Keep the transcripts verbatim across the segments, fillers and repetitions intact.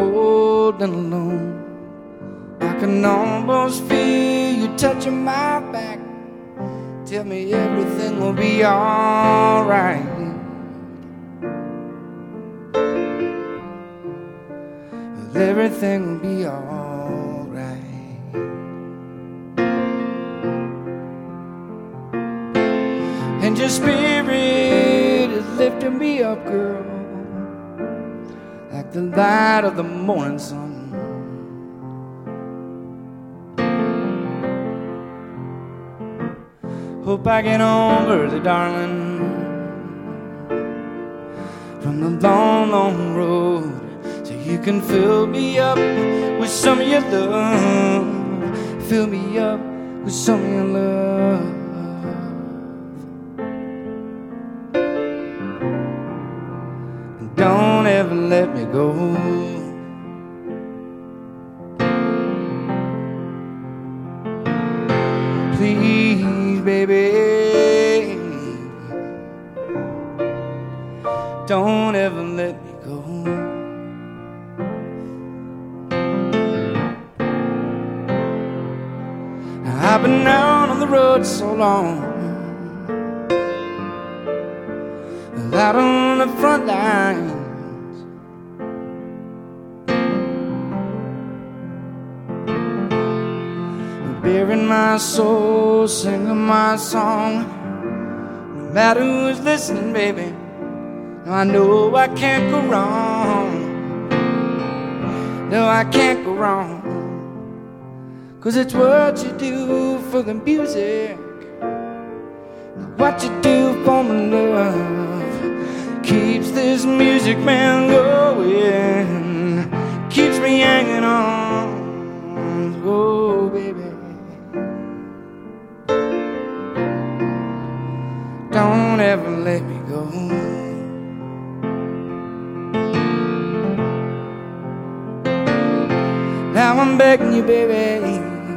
cold and alone. I can almost feel you touching my back. Tell me everything will be alright. Everything will be alright. And your spirit is lifting me up, girl, like the light of the morning sun. Hope I get home early, darling, from the long, long road, so you can fill me up with some of your love. Fill me up with some of your love. And don't ever let me go. Please, baby, don't ever let me go. I've been out on the road so long, out on the front lines, bearing my soul, singing my song. No matter who's listening, baby, I know I can't go wrong. No, I can't go wrong. 'Cause it's what you do for the music, what you do for my love, keeps this music man going, keeps me hanging on. Oh, baby, don't ever let me go. Now I'm begging you, baby,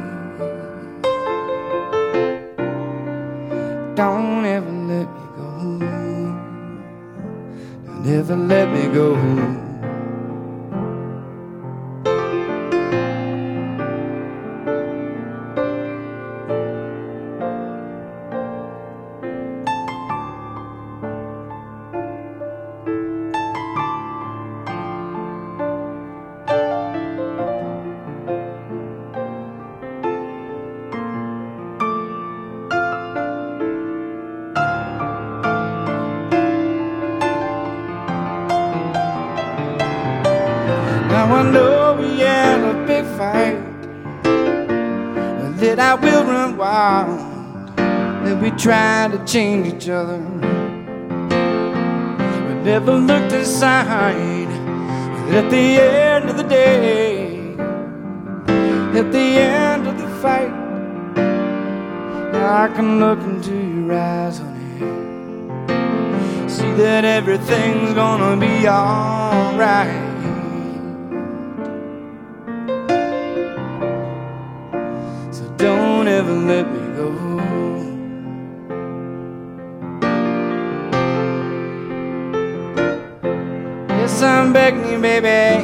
don't ever let me go. Don't ever let me go. Now I know we had a big fight, that I will run wild, that we tried to change each other, we never looked aside. At the end of the day, at the end of the fight, I can look into your eyes, honey, see that everything's gonna be alright. Don't ever let me go. Yes, I'm begging you, baby,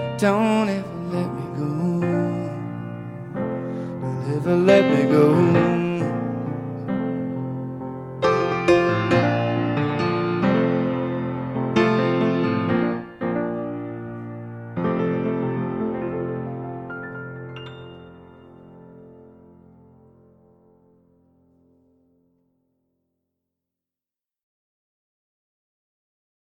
don't ever let me go. Don't ever let me go.